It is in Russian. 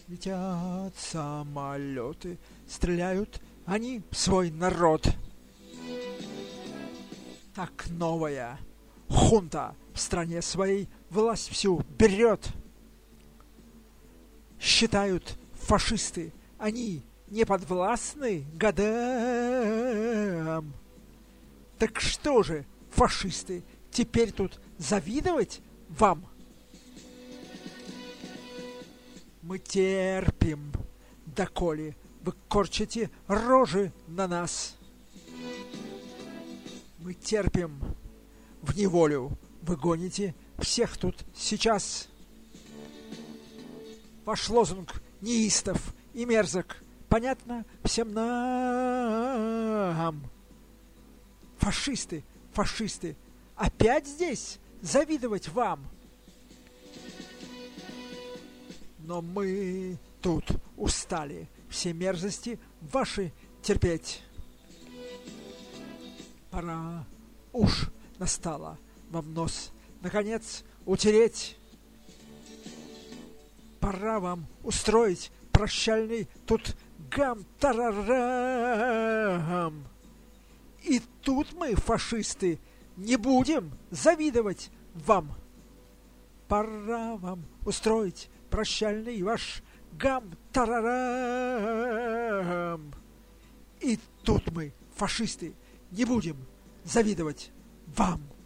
Летят самолеты, стреляют они в свой народ. Так новая хунта в стране своей власть всю берет. Считают фашисты, они не подвластны годам. Так что же, фашисты, теперь тут завидовать вам? Мы терпим, доколе вы корчите рожи на нас. Мы терпим, в неволю вы гоните всех тут сейчас. Ваш лозунг неистов и мерзок, понятно всем нам. Фашисты, фашисты, опять здесь завидовать вам? Но мы тут устали все мерзости ваши терпеть. Пора уж настала вам нос, наконец, утереть. Пора вам устроить прощальный тут гам-тарарам. И тут мы, фашисты, не будем завидовать вам. Пора вам устроить прощальный ваш гам-тарарам. И тут мы, фашисты, не будем завидовать вам.